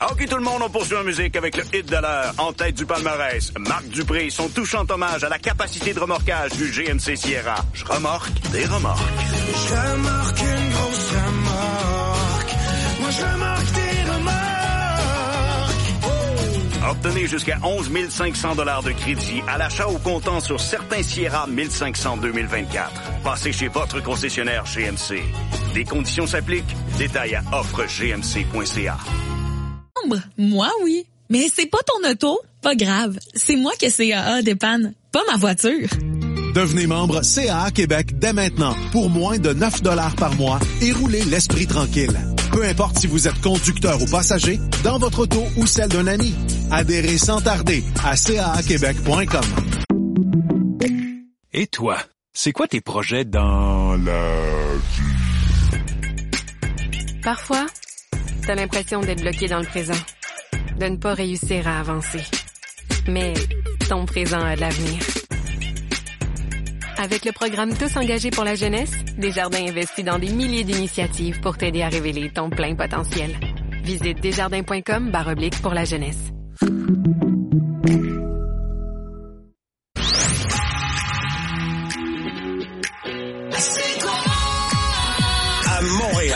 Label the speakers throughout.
Speaker 1: OK, tout le monde, on poursuit en musique avec le hit de l'heure. En tête du palmarès, Marc Dupré, son touchant hommage à la capacité de remorquage du GMC Sierra. Je remorque des remorques.
Speaker 2: Je remorque une grosse remorque. Moi, je remorque des remorques.
Speaker 1: Obtenez jusqu'à 11 500 $ de crédit à l'achat au comptant sur certains Sierra 1500 2024. Passez chez votre concessionnaire GMC. Des conditions s'appliquent. Détails à offregmc.ca.
Speaker 3: Moi, oui. Mais c'est pas ton auto. Pas grave. C'est moi que CAA dépanne, pas ma voiture.
Speaker 4: Devenez membre CAA Québec dès maintenant pour moins de 9 $ par mois et roulez l'esprit tranquille. Peu importe si vous êtes conducteur ou passager, dans votre auto ou celle d'un ami. Adhérez sans tarder à caaquebec.com.
Speaker 5: Et toi, c'est quoi tes projets dans la vie?
Speaker 6: Parfois, t'as l'impression d'être bloqué dans le présent, de ne pas réussir à avancer. Mais ton présent a de l'avenir. Avec le programme Tous engagés pour la jeunesse, Desjardins investit dans des milliers d'initiatives pour t'aider à révéler ton plein potentiel. Visite desjardins.com/pour la jeunesse.
Speaker 7: À Montréal.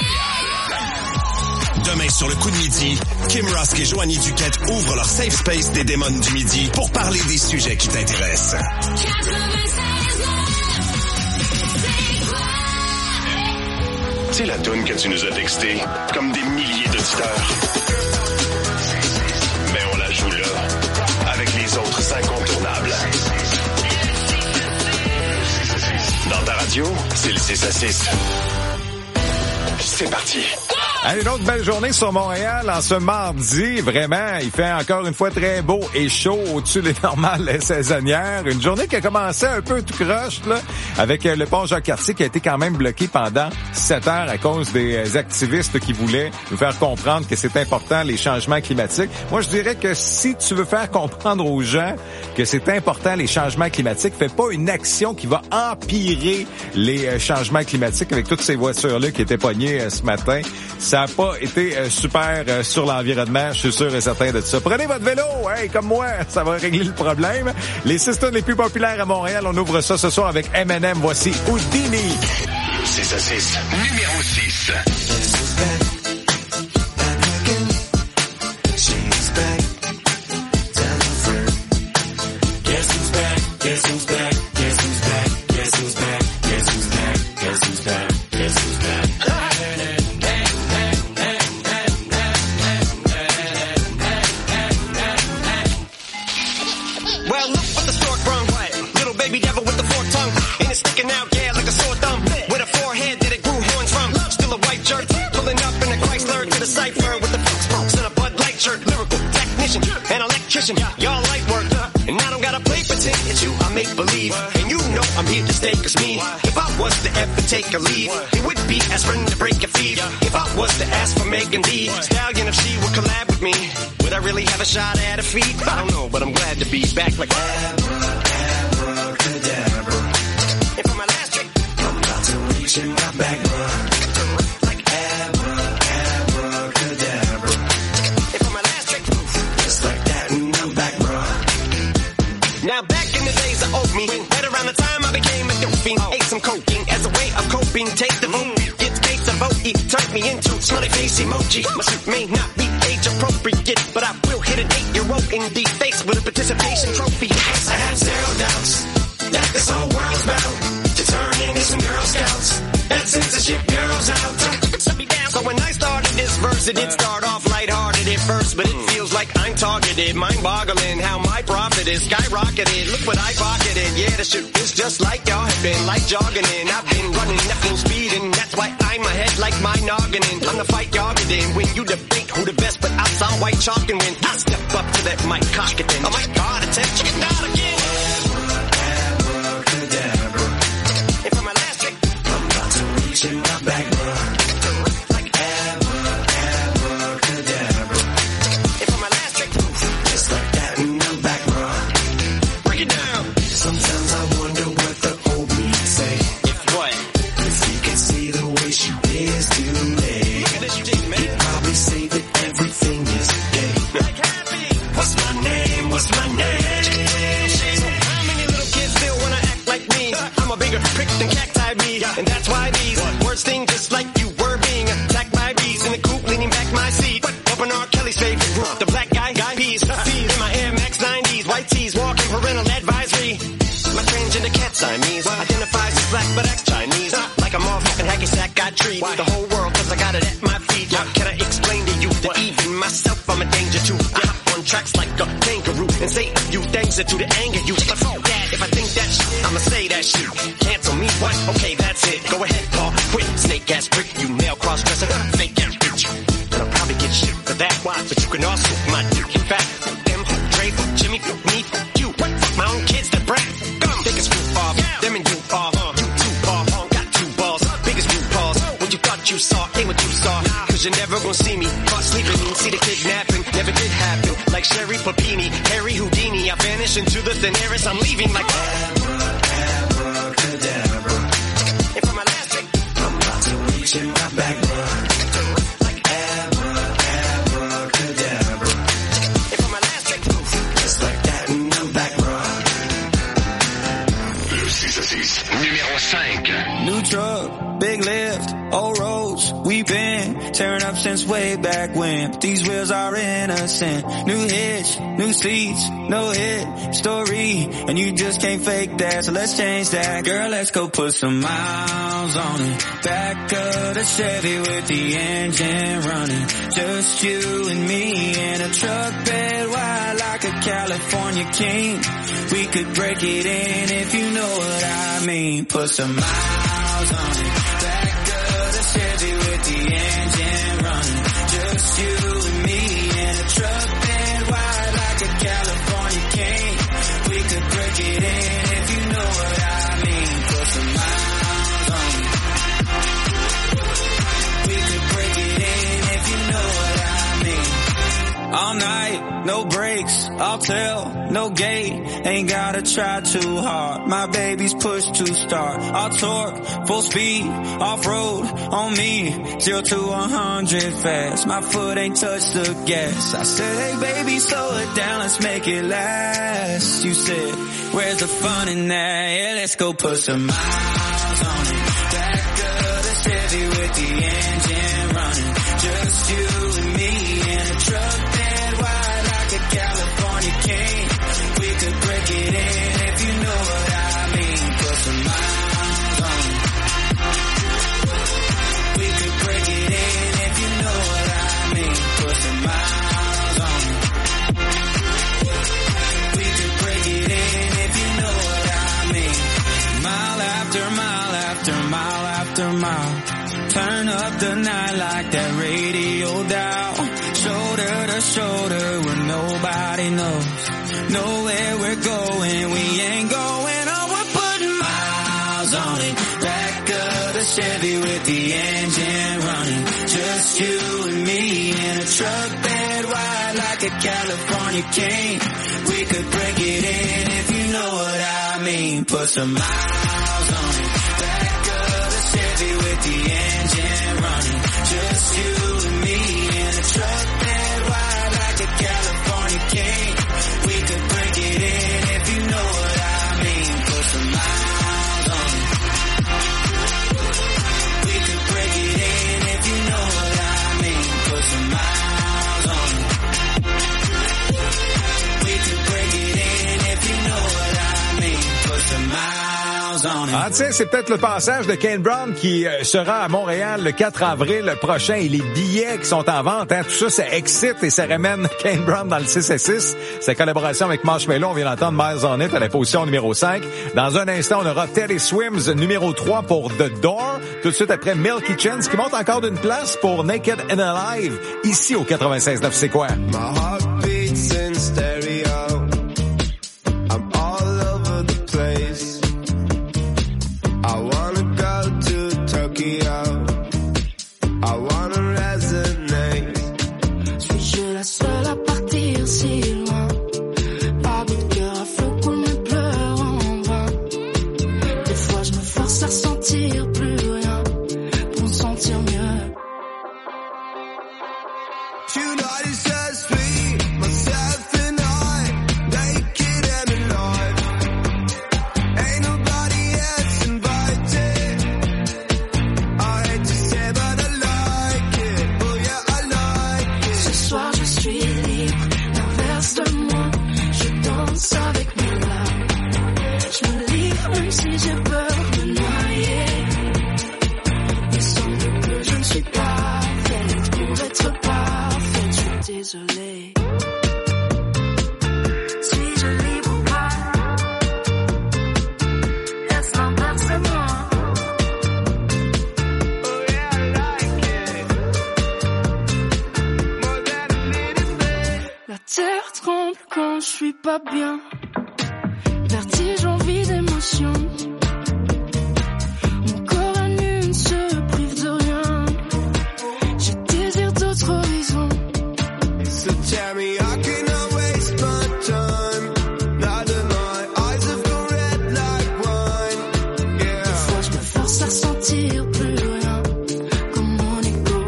Speaker 7: Demain sur le coup de midi, Kim Rusk et Joanie Duquette ouvrent leur safe space des démons du midi pour parler des sujets qui t'intéressent. C'est la toune que tu nous as textée, comme des milliers d'auditeurs. Mais on la joue là, avec les autres incontournables. Dans ta radio, c'est le 6 à 6. C'est parti.
Speaker 8: Allez, une autre belle journée sur Montréal en ce mardi. Vraiment, il fait encore une fois très beau et chaud au-dessus des normales saisonnières. Une journée qui a commencé un peu tout croche, là, avec le pont Jacques-Cartier qui a été quand même bloqué pendant 7 heures à cause des activistes qui voulaient nous faire comprendre que c'est important, les changements climatiques. Moi, je dirais que si tu veux faire comprendre aux gens que c'est important, les changements climatiques, fais pas une action qui va empirer les changements climatiques avec toutes ces voitures-là qui étaient pognées ce matin. Ça n'a pas été super sur l'environnement, je suis sûr et certain de ça. Prenez votre vélo, hey, comme moi, ça va régler le problème. Les 6 tonnes les plus populaires à Montréal, on ouvre ça ce soir avec M&M. Voici Houdini.
Speaker 7: 6 à 6, numéro 6.
Speaker 9: Y'all light work, and I don't gotta play pretend it's you. I make believe, and you know I'm here to stay. Cause me, if I was to ever take a leave, it would be aspirin to break a fever. If I was to ask for Megan Thee Stallion, if she would collab with me, would I really have a shot at her feet? I don't know, but I'm glad to be back like abracadabra. And for my last trick, I'm about to reach in my back, like abracadabra. And for my last trick, just like that, and I'm back, bro. Now back in the days of old me, right around the time I became a dope fiend, ate some cocaine as a way of coping. Take the vote, get case of vote, it turned me into smiley face emoji. My suit may not be age appropriate, but I will hit an 8-year-old in the face with a participation trophy. I have zero doubts that this whole world's bound to turn into some Girl Scouts. That censorship girls out. So when I started this verse, it did start off lighthearted at first, but it feels like I'm targeted. Mind-boggling how my profit is skyrocketed. Look what I pocketed. Yeah, the shit is just like y'all have been, like jogging in. I've been running at full speed, and that's why I'm ahead like my noggin. I'm the fight y'all get in. When you debate who the best, but I saw white chalk, and when I step up to that mic, cock it then. Oh my God, attempt chicken out again. Abracadabra. And for my last trick, I'm about to reach in my back, bro. Say that everything is believe in myself, I'm a danger too. I hop on tracks like a kangaroo and say a few things that do the anger you. But fuck that, if I think that shit, I'ma say that shit. Cancel me, what? Okay, that's it. Go ahead, Paul, quit. Snake ass prick, you male cross-dresser, fake ass bitch. And I'll probably get shit for that. Why? But you can also my dick. In fact, them, Dre, Jimmy, me, you. What? Fuck my own kids that brat. Come, take a screw off. Them and you are, you too far. Got two balls, biggest new balls. What you thought you saw ain't what you saw. Cause you're never gonna see me caught sleeping. See the kidnapping, never did happen. Like Sherry Papini, Harry Houdini. I vanish into the thin air as I'm leaving like abracadabra. And for my last trick, I'm about to reach in my back, bro. Like abracadabra. And for my last trick, just like that, and I'm back, bro.
Speaker 7: Le 6-6, numéro 5.
Speaker 2: New truck, big lift, old roads, we've been tearing up since way back when. These wheels are innocent. New hitch, new seats, no hit story, and you just can't fake that, so let's change that. Girl, let's go put some miles on it. Back of the Chevy with the engine running. Just you and me in a truck bed wide like a California king. We could break it in if you know what I mean. Put some miles on it. Back of the Chevy with the engine running. Just you and me in a truck bed wide like a California king. We could break it in if you know what I mean. Put some miles on it. We could break it in if you know what I mean. All night, no brakes, I'll tell, no gate, ain't gotta try too hard. My baby's push to start. I'll torque, full speed, off-road, on me, 0 to 100 fast. My foot ain't touched the gas. I said, hey baby, slow it down, let's make it last. You said, where's the fun in that? Yeah, let's go put some miles on it. Back of the Chevy with the engine running. Just you and me in a truck bed wide like a California king. We could break it in if you know what I mean. Put some miles on it. We could break it in if you know what I mean. Put some miles on it. We could break it in if you know what I mean. Mile after mile after mile after mile. Turn up the night like that radio dial. Shoulder to shoulder where nobody knows. Know where we're going, we ain't going on. We're putting miles on it. Back of the Chevy with the engine running. Just you and me in a truck bed wide like a California king. We could break it in if you know what I mean. Put some miles on it. Back of the Chevy with the engine running. Just you and me in a truck bed wide like a California king. We could break it in if you know what I mean. Put some miles on it. We could break it in if you know what I mean. Put some miles on it. We could break it in if you know what I mean. Put some miles on it.
Speaker 8: Ah, tu sais, c'est peut-être le passage de Kane Brown qui sera à Montréal le 4 avril prochain et les billets qui sont en vente, hein, tout ça, ça excite et ça ramène Kane Brown dans le 6-6. Sa collaboration avec Marshmello, on vient d'entendre Miles on It à la position numéro 5. Dans un instant, on aura Teddy Swims numéro 3 pour The Door. Tout de suite après Milky Chance qui monte encore d'une place pour Naked and Alive ici au 96.9. C'est quoi?
Speaker 2: My heart beats in stereo. I'm all over the place. I wanna go to Tokyo. I wanna resonate.
Speaker 10: Suis-je la seule à partir si loin? Pas de cœur à flot coule mes pleurs en vain. Des fois je me force à ressentir plus rien pour me sentir mieux.
Speaker 2: Tonight is so sweet, myself and I, naked and alive. Ain't nobody else invited. I hate to say but I like it, oh yeah I like it.
Speaker 10: Ce soir je suis libre, l'inverse de moi. Je danse avec mes larmes. Je me livre même si j'ai peur de me noyer. Il semble que je ne suis pas faite pour être parfaite. désolée. Suis-je libre ou pas? Est-ce l'inversement?
Speaker 9: Oh yeah, I like it. More than a little bit.
Speaker 10: La terre tremble quand je suis pas bien. Vertige, envie d'émotion. Mon corps à nu ne se prive de rien. Je désire d'autres horizons.
Speaker 9: So tell me I cannot waste my time. Now that my eyes have gone red like wine. Yeah.
Speaker 10: Des fois je me force à ressentir plus rien. Comme mon ego.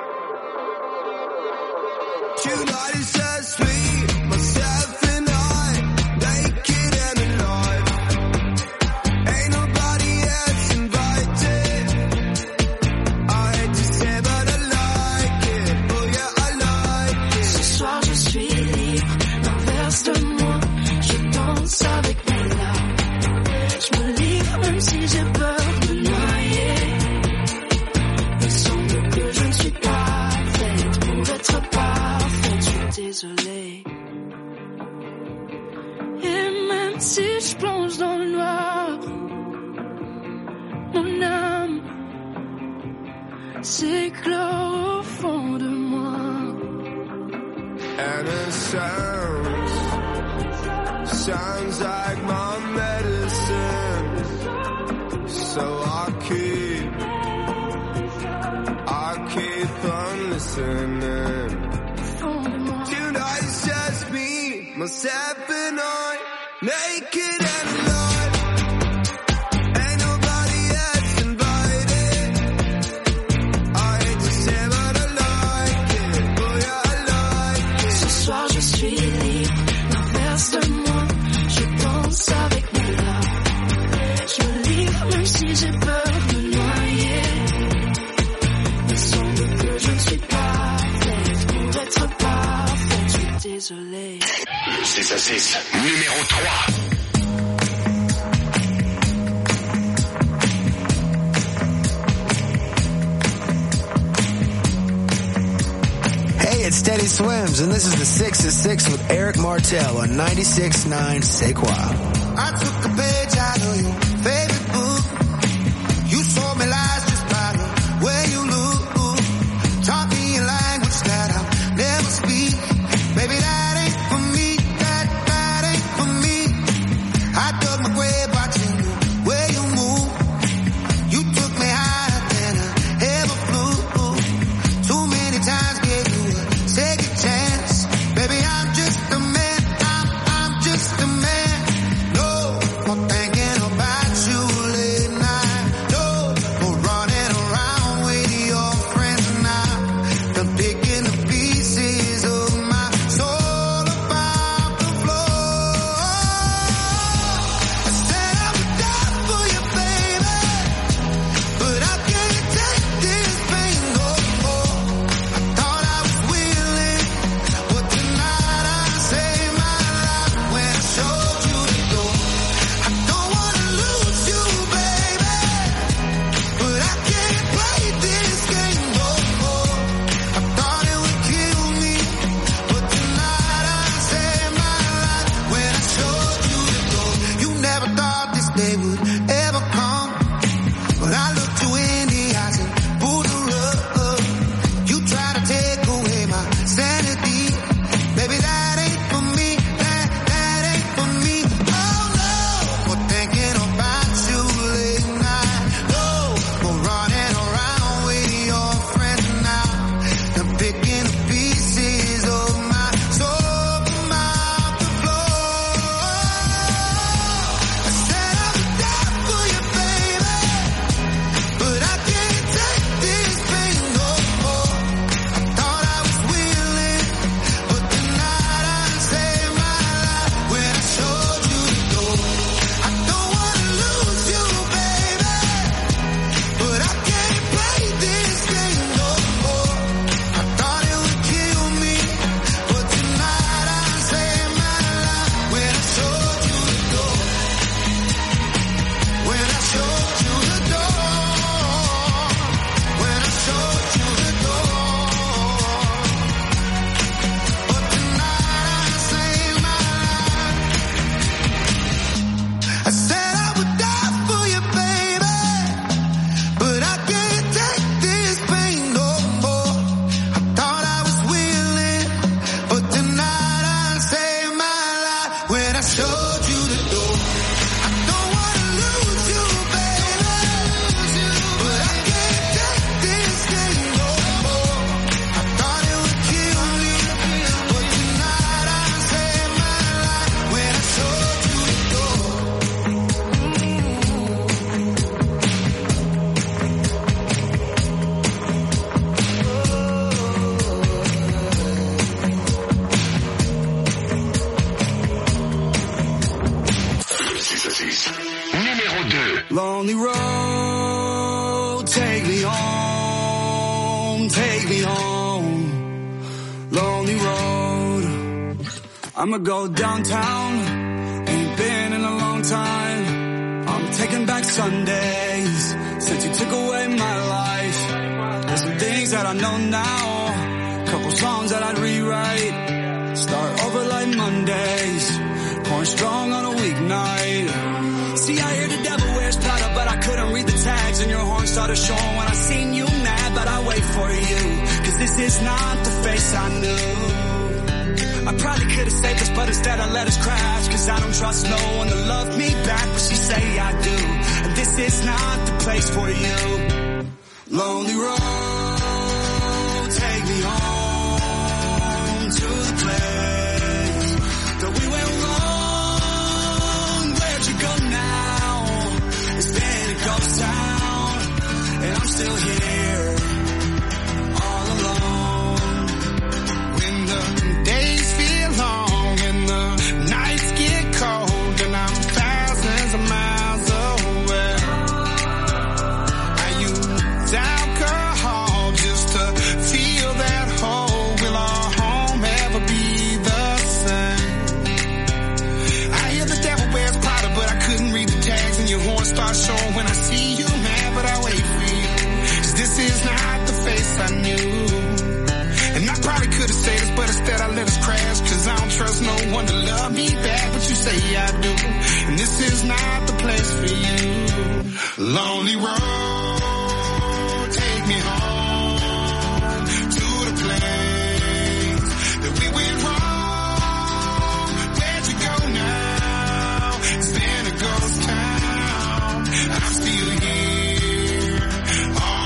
Speaker 9: Tonight is so sweet, myself and I, naked and alive. Ain't nobody else invited. I hate to say but I like it. Oh yeah, I like it.
Speaker 10: Ce soir je suis libre, l'inverse de moi. Je danse avec mes larmes. Je me livre même si j'ai peur de me noyer. Il semble que je ne suis pas faite pour être parfaite. Je suis désolée. Et même si je plonge dans le noir, mon âme s'éclore au fond de moi.
Speaker 9: And it sounds like my medicine. So I keep on listening. Tonight it's just me, myself and I, naked and alive. Ain't nobody else invited. I hate to say but I like it. Oh yeah, I like it.
Speaker 10: Ce soir je suis libre, l'inverse de moi. Je danse avec mes larmes. Je me livre même si j'ai peur de me noyer. Il semble que je ne suis pas faite pour être parfaite. Je suis désolée.
Speaker 7: Le 6 à 6, numéro 3.
Speaker 11: Hey, it's Teddy Swims, and this is the 6 at 6 with Eric Martel on 96.9 C'est quoi?
Speaker 9: I took a page out of your favorite book. You told me lies just by the way you look. Taught me a language that I'll never speak. Baby, that ain't for me. That ain't for me. I dug my grave watching the way you move. You took me higher than I ever flew. Too many times gave you a second chance. Baby, I'm just a man. I'm just a man. No more
Speaker 12: Lonely road, take me home, take me home. Lonely road, I'ma go downtown, ain't been in a long time. I'm taking back Sundays, since you took away my life. There's some things that I know now, couple songs that I'd rewrite. Start over like Mondays, pouring strong on a weeknight. See, I hear the devil wears Prada, but I couldn't read the tags, and your horn started showing when I seen you mad, but I wait for you, cause this is not the face I knew. I probably could've saved us, but instead I let us crash, cause I don't trust no one to love me back, but she say I do, and this is not the place for you. Lonely road, take me home to the place that we went wrong. Where'd you go now? It's been a ghost town, and I'm still here, all alone. When the days feel long and the nights get cold, and I'm thousands of miles away, I use alcohol just to feel that hole. Will our home ever be the same? I hear the devil wears Prada, but I couldn't read the tags, and your horn starts showing when I see you mad, but I wait for you, cause this is not the face I knew. And I probably could've said this, but instead I let us crash, cause I don't trust no one to love me back, but you say I do, and this is not the place for you. Lonely road, take me home to the place that we went wrong. Where'd you go now? It's been a ghost town, I'm still here, all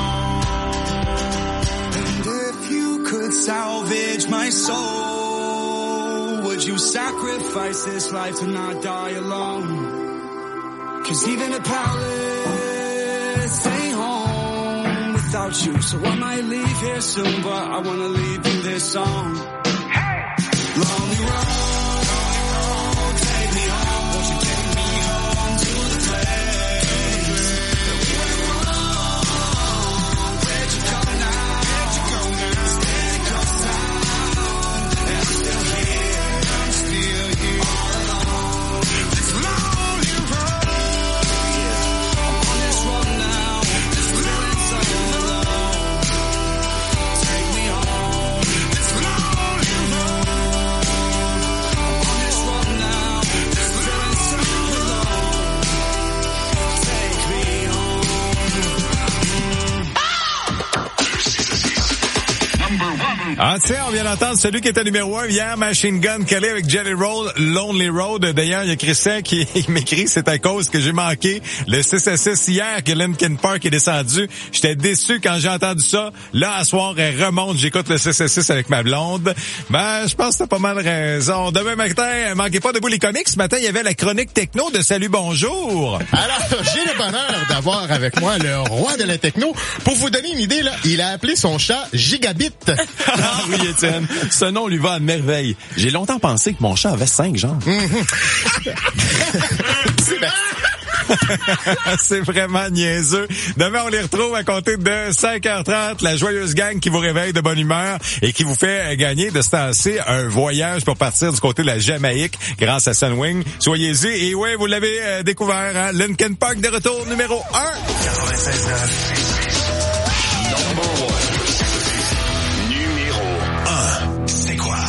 Speaker 12: alone. And if you could salvage my soul, would you sacrifice this life to not die alone? Cause even a palace ain't home without you, so I might leave here soon, but I wanna leave you this song. Lonely road, take me home, won't you take me home to the place that we went wrong? Where'd you go now? It's been a ghost town, and I'm still here, all alone. This lonely road, I'm on this road now, just feeling so alone. Take me home, this lonely road, I'm on this road now, just feeling so alone. Take me home.
Speaker 8: Ah tiens, on vient d'entendre celui qui était numéro 1 hier, Machine Gun Kelly avec Jelly Roll, Lonely Road. D'ailleurs, il y a Christian qui m'écrit, c'est à cause que j'ai manqué le 6-6 hier que Linkin Park est descendu. J'étais déçu quand j'ai entendu ça. Là, à soir, elle remonte, j'écoute le 6-6 avec ma blonde. Ben, je pense que t'as pas mal raison. Demain matin, manquez pas debout les comics. Ce matin, il y avait la chronique techno de Salut Bonjour.
Speaker 13: Alors, j'ai le bonheur d'avoir avec moi le roi de la techno. Pour vous donner une idée, là, il a appelé son chat Gigabit.
Speaker 14: Ah oui, Étienne, ce nom lui va à merveille. J'ai longtemps pensé que mon chat avait 5 jambes.
Speaker 8: C'est vraiment niaiseux. Demain, on les retrouve à compter de 5h30, la joyeuse gang qui vous réveille de bonne humeur et qui vous fait gagner de ce temps-ci un voyage pour partir du côté de la Jamaïque grâce à Sunwing. Soyez-y. Et ouais, vous l'avez découvert, hein? Linkin Park de retour numéro 1.
Speaker 7: 96.9. C'est quoi?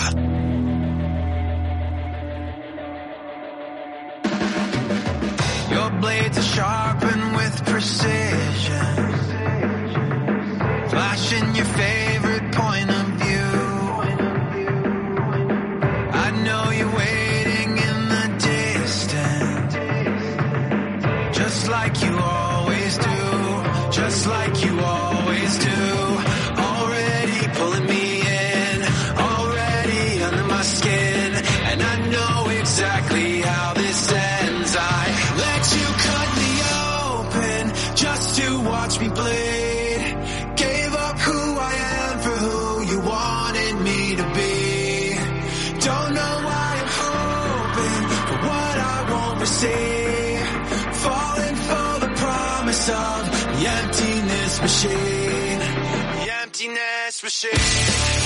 Speaker 2: Your blades are sharpened with precision, flashing your favorite point of view. I know you're waiting in the distance, just like you always do, just like you always do. Already pulling me in, already under my skin, and I know exactly how this ends. I let you cut me open just to watch me bleed. Gave up who I am for who you wanted me to be. Don't know why I'm hoping for what I won't receive. Falling for
Speaker 12: parts of the emptiness machine. The emptiness machine.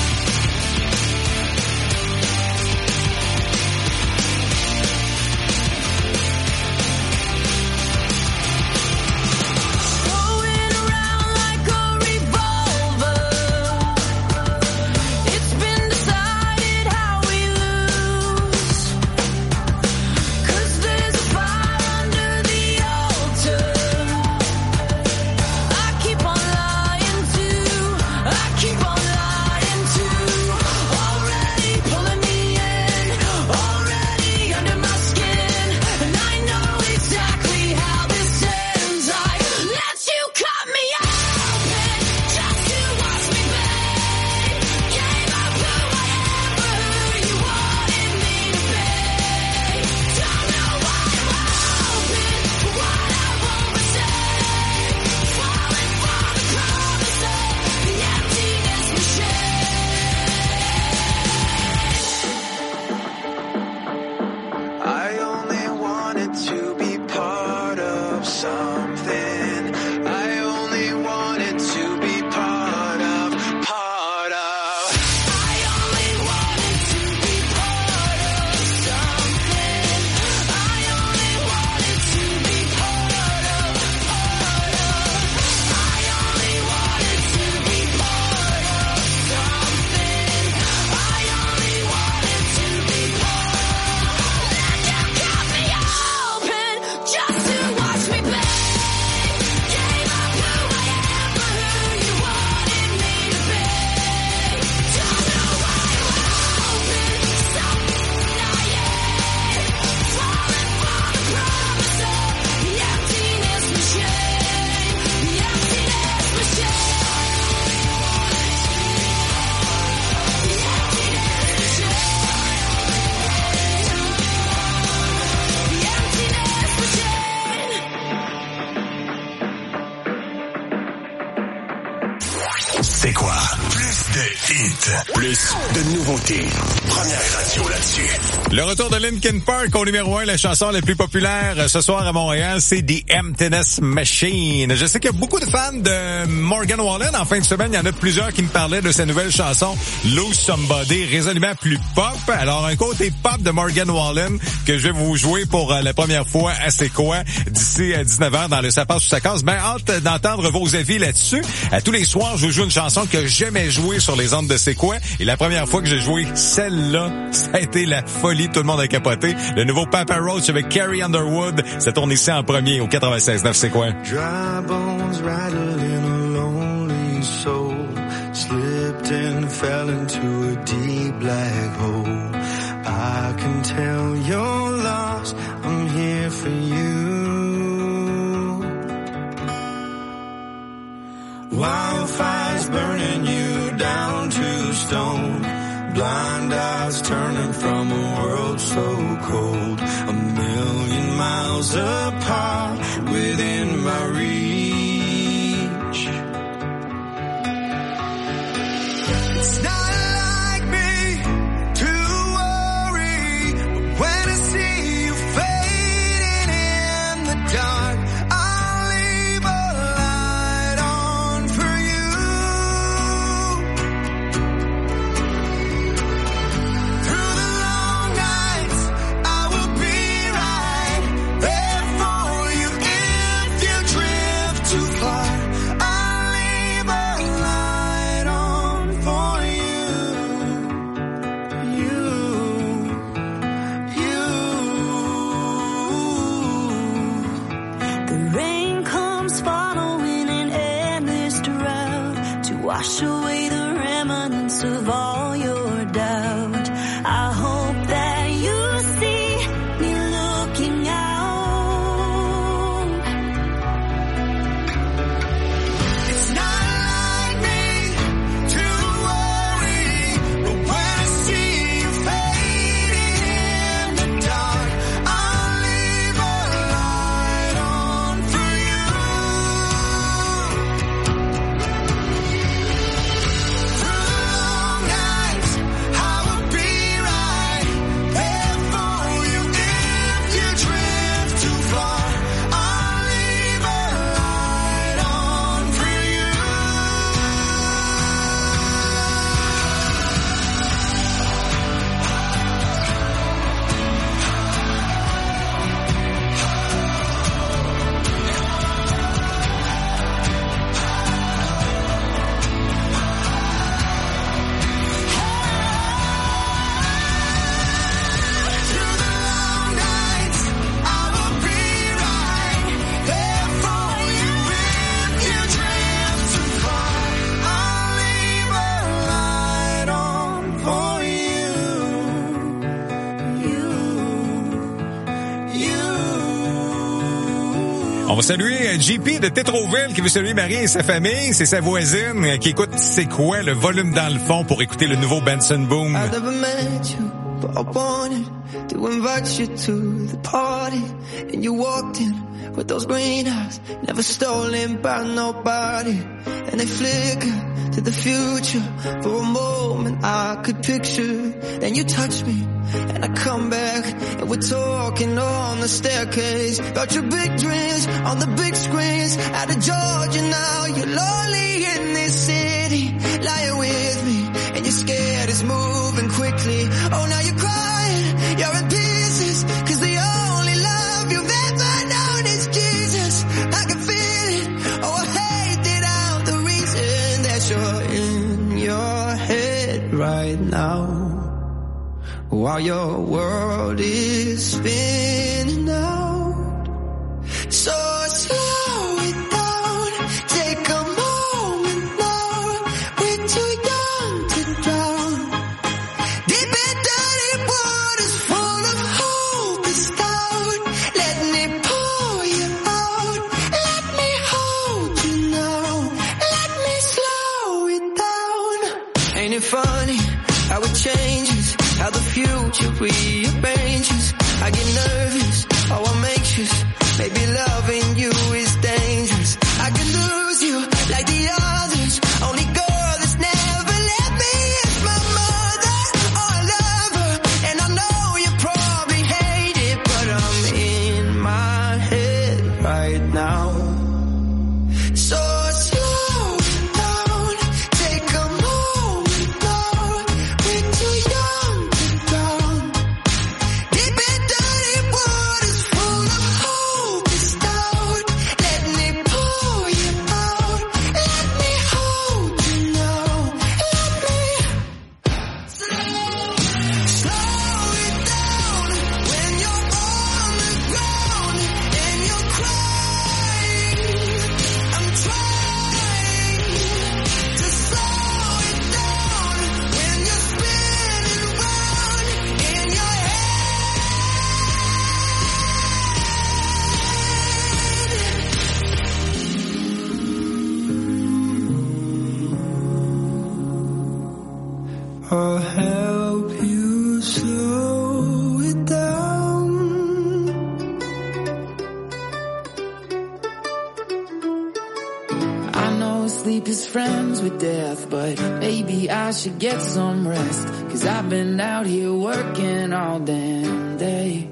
Speaker 7: C'est quoi? Plus de hits, plus de nouveautés. Première radio là-dessus.
Speaker 8: Le retour de Linkin Park au numéro 1, la chanson la plus populaire ce soir à Montréal, c'est The Emptiness Machine. Je sais qu'il y a beaucoup de fans de Morgan Wallen. En fin de semaine, il y en a plusieurs qui me parlaient de sa nouvelle chanson Lose Somebody, résolument plus pop. Alors, un côté pop de Morgan Wallen que je vais vous jouer pour la première fois à C'est quoi d'ici à 19h dans le Ça passe ou ça casse. Ben, hâte d'entendre vos avis là-dessus. Tous les soirs, je vous joue une chanson que j'aimais jouer sur les ondes de C'est quoi. Et la première fois que j'ai joué celle-là, ça a été la folie. Tout le monde a capoté. Le nouveau Papa Roach avec Carrie Underwood. Ça tourne ici en premier au 96.9 C'est quoi?
Speaker 12: Dry bones rattled in a lonely soul. Slipped and fell into a deep black hole. I can tell you're lost. I'm here for you. Wildfires burning you down to stone. Blind eyes turning from a world so cold. A million miles apart within my reach. It's not like me to worry, but when I see you fading in the dark, I'll leave a light on for you. Through the long nights, I will be right there for you. If you drift too far, I'll leave a light on for
Speaker 10: The rain comes following an endless drought to wash away the remnants of all your doubt. I hope that you see me looking out.
Speaker 12: It's not like me to worry, but when I see you fading in the dark, I'll leave a light on for you.
Speaker 8: On va saluer JP de Tétroville qui veut saluer Marie et sa famille. C'est sa voisine qui écoute C'est quoi, le volume dans le fond pour écouter le nouveau Benson Boom.
Speaker 15: I've never met you, but I wanted to invite you to the party. And you walked in with those green eyes, never stolen by nobody. And they flicker to the future. For a moment I could picture. Then you touch me and I come back and we're talking on the staircase about your big dreams on the big screens. Out of Georgia now, you're lonely in this city, lying with me and you're scared it's moving quickly. Oh, now you're crying, you're in pieces, 'cause the only love you've ever known is Jesus. I can feel it, oh I hate that I'm the reason that you're in your head right now, while your world is spinning out. So slow it down, take a moment now. We're too young to drown. Deep in dirty waters full of hope is down. Let me pull you out. Let me hold you now. Let me slow it down. Ain't it funny how it changes, how the future rearranges? I get nervous, oh I'm anxious. Maybe loving you is dangerous. I could lose you like the others. Only girl that's never left me is my mother. Oh, I love her, and I know you probably hate it, but I'm in my head right now. So slow it down, take a moment now. We're too young to drown. Deep in dirty waters full of hope is down. Let me pull you out. Let me hold you now. Let me slow it down when you're on the ground and you're crying. I'm trying to slow it down when you're spinning round in your head. I'll help you slow it down.
Speaker 10: I know sleep is friends with death, but maybe I should get some rest. 'Cause I've been out here working all damn day.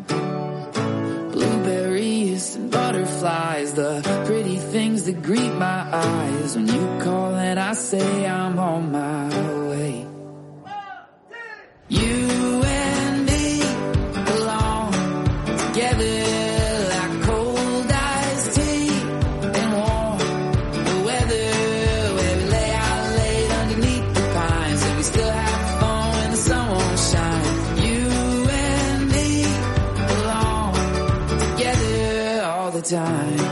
Speaker 10: Blueberries and butterflies, the pretty things that greet my eyes. When you call and I say I'm on my way. You and me belong together like cold iced tea and warm the weather, where we lay out late underneath the pines and we still have fun when the sun won't shine. You and me belong together all the time.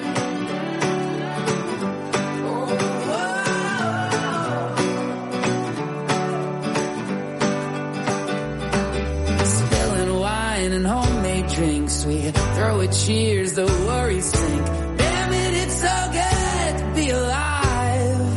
Speaker 10: Spilling wine and homemade drinks, we throw a cheers, the worries sink. Damn it, it's so good to be alive.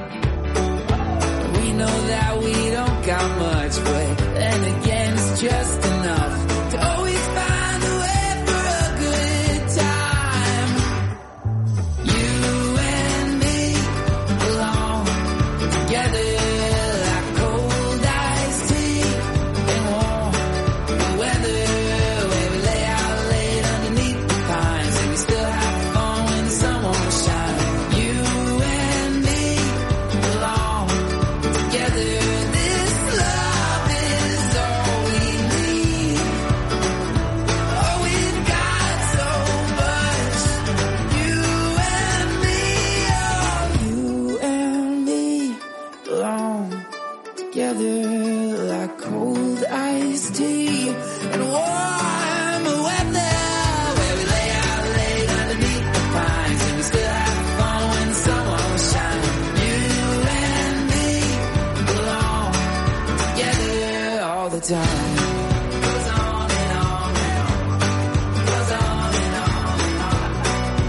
Speaker 10: We know that we don't got much, but then again it's just enough to always find a way for a good time. You and me belong together like cold iced tea and warm the weather, where we lay out late underneath the pines and we still have fun when the sun won't shine. You and me belong together. This love is all we need. Oh, we've got so much. You and me, oh, you and me belong together like cold iced tea and warm weather, where we lay out late underneath the pines and we still have fun when the sun won't shine. You and me belong together all the time. Goes on and on and on. Goes on and on and on.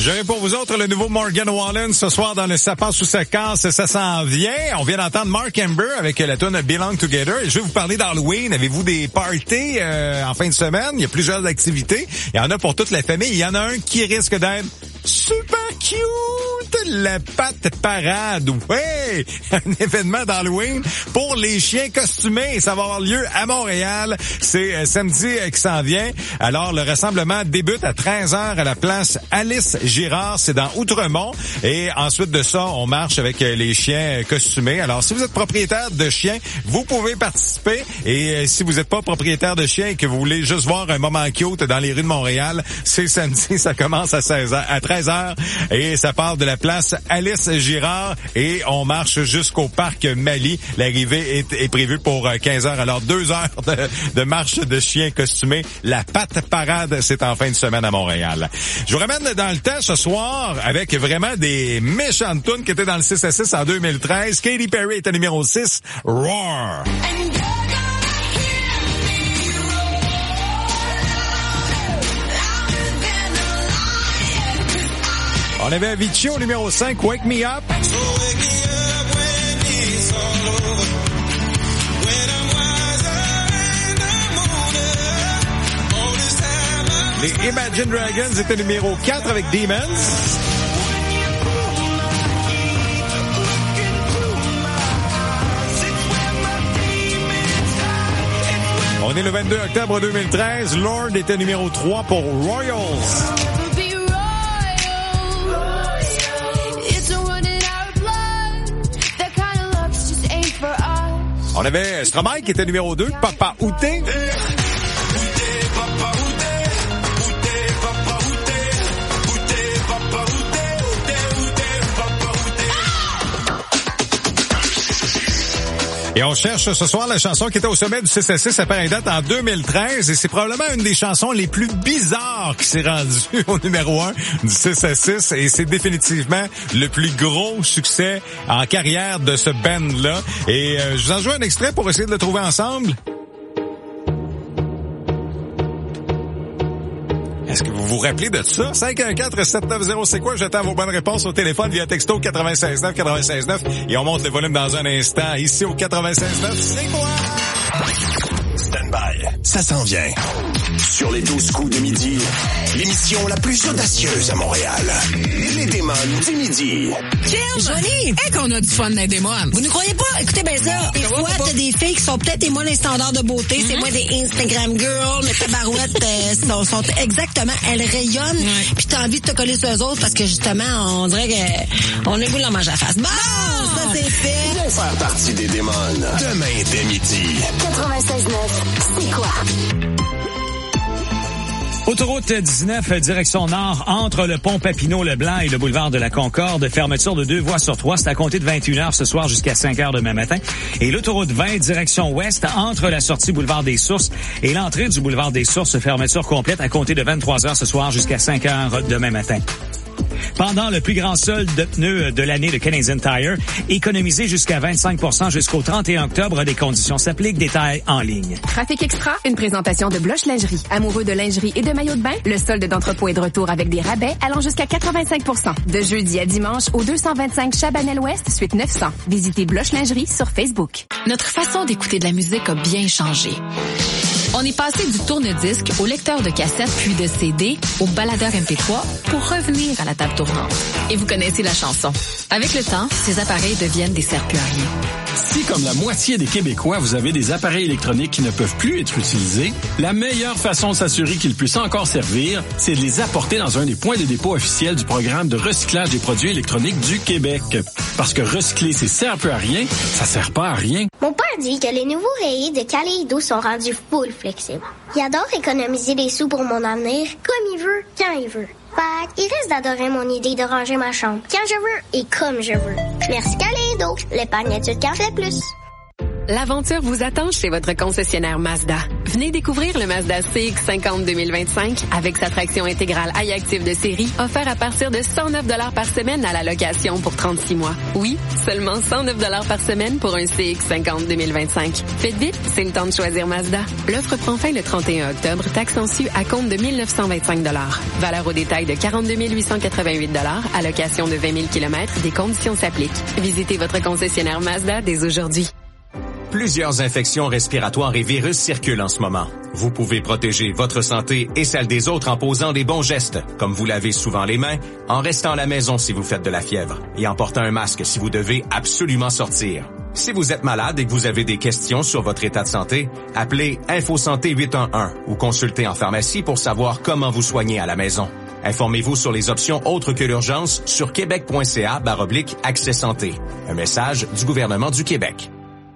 Speaker 8: J'aurai pour vous autres le nouveau Morgan Wallen ce soir dans le Ça passe ou ça casse, ça s'en vient. On vient d'entendre Mark Amber avec la tune Belong Together. Et je vais vous parler d'Halloween. Avez-vous des parties en fin de semaine? Il y a plusieurs activités. Il y en a pour toute la famille. Il y en a un qui risque d'être super cute! La patte parade, ouais! Un événement d'Halloween pour les chiens costumés. Ça va avoir lieu à Montréal. C'est samedi qui s'en vient. Alors, le rassemblement débute à 13h à la place Alice Girard. C'est dans Outremont. Et ensuite de ça, on marche avec les chiens costumés. Alors, si vous êtes propriétaire de chiens, vous pouvez participer. Et si vous n'êtes pas propriétaire de chiens et que vous voulez juste voir un moment cute dans les rues de Montréal, c'est samedi. Ça commence à 13h. Et ça part de la place Alice Girard et on marche jusqu'au parc Mali. L'arrivée est prévue pour 15h. Alors 2 heures de marche de chiens costumés. La patte parade, c'est en fin de semaine à Montréal. Je vous ramène dans le temps ce soir avec vraiment des méchantes tunes qui étaient dans le 6 à 6 en 2013. Katy Perry était numéro 6. Roar. On avait Avicii au numéro 5, Wake Me Up. Les Imagine Dragons étaient numéro 4 avec Demons. On est le 22 octobre 2013. Lord était numéro 3 pour Royals. On avait Stromae qui était numéro 2, Papa Outé. Et on cherche ce soir la chanson qui était au sommet du 6 à 6 à pareille date en 2013. Et c'est probablement une des chansons les plus bizarres qui s'est rendue au numéro 1 du 6 à 6. Et c'est définitivement le plus gros succès en carrière de ce band-là. Et je vous en joue un extrait pour essayer de le trouver ensemble. Est-ce que vous vous rappelez de ça? 514-790, c'est quoi? J'attends vos bonnes réponses au téléphone via texto 96.9, 96.9. Et on monte le volume dans un instant. Ici au 96.9, c'est quoi?
Speaker 7: Stand by. Ça s'en vient. Sur les 12 coups de midi, l'émission la plus audacieuse à Montréal. Les démons du midi.
Speaker 16: Johnny! Hey, qu'on a du fun dans les démons. Vous ne croyez pas? Écoutez bien ça. Des fois, t'as des filles qui sont peut-être des moins des standards de beauté. C'est moins des Instagram girls, mais tabarouettes sont exactement, elles rayonnent. Puis t'as envie de te coller sur eux autres parce que justement, on dirait qu'on a le goût de leur manger à la face. Bon, ça c'est fait.
Speaker 7: Viens faire partie des démons. Demain dès midi.
Speaker 10: 96.9, c'est quoi?
Speaker 17: Autoroute 19, direction nord, entre le pont Papineau-Leblanc et le boulevard de la Concorde. Fermeture de 2 voies sur 3. C'est à compter de 21h ce soir jusqu'à 5h demain matin. Et l'autoroute 20, direction ouest, entre la sortie boulevard des Sources et l'entrée du boulevard des Sources. Fermeture complète à compter de 23h ce soir jusqu'à 5h demain matin. Pendant le plus grand solde de pneus de l'année de Canadian Tire, économisez jusqu'à 25% jusqu'au 31 octobre. Des conditions s'appliquent. Détails en ligne.
Speaker 6: Trafic Extra, une présentation de Bloch Lingerie. Amoureux de lingerie et de maillots de bain, le solde d'entrepôt est de retour avec des rabais allant jusqu'à 85%. De jeudi à dimanche au 225 Chabanel-Ouest, suite 900. Visitez Bloch Lingerie sur Facebook.
Speaker 18: Notre façon d'écouter de la musique a bien changé. On est passé du tourne-disque au lecteur de cassette puis de CD au baladeur MP3 pour revenir à la table tournante. Et vous connaissez la chanson. Avec le temps, ces appareils deviennent des serre-plus à rien.
Speaker 19: Si, comme la moitié des Québécois, vous avez des appareils électroniques qui ne peuvent plus être utilisés, la meilleure façon de s'assurer qu'ils puissent encore servir, c'est de les apporter dans un des points de dépôt officiels du programme de recyclage des produits électroniques du Québec. Parce que recycler ces serre-plus à rien, ça sert pas à rien.
Speaker 20: Mon père dit que les nouveaux rayés de Kaleido sont rendus full flexibles. Il adore économiser des sous pour mon avenir, comme il veut, quand il veut. Fait il risque d'adorer mon idée de ranger ma chambre quand je veux et comme je veux. Merci Kaleido, l'épargne étude qu'en fait plus.
Speaker 6: L'aventure vous attend chez votre concessionnaire Mazda.
Speaker 21: Venez découvrir le Mazda CX-50 2025 avec sa traction intégrale iActive de série, offert à partir de 109 $ par semaine à la location pour 36 mois. Oui, seulement 109 $ par semaine pour un CX-50 2025. Faites vite, c'est le temps de choisir Mazda. L'offre prend fin le 31 octobre, taxe en su à compte de 1 925 $. Valeur au détail de 42 888 $, à location de 20 000 km, des conditions s'appliquent. Visitez votre concessionnaire Mazda dès aujourd'hui.
Speaker 22: Plusieurs infections respiratoires et virus circulent en ce moment. Vous pouvez protéger votre santé et celle des autres en posant des bons gestes, comme vous lavez souvent les mains, en restant à la maison si vous faites de la fièvre et en portant un masque si vous devez absolument sortir. Si vous êtes malade et que vous avez des questions sur votre état de santé, appelez InfoSanté 811 ou consultez en pharmacie pour savoir comment vous soigner à la maison. Informez-vous sur les options autres que l'urgence sur québec.ca/accès santé. Un message du gouvernement du Québec.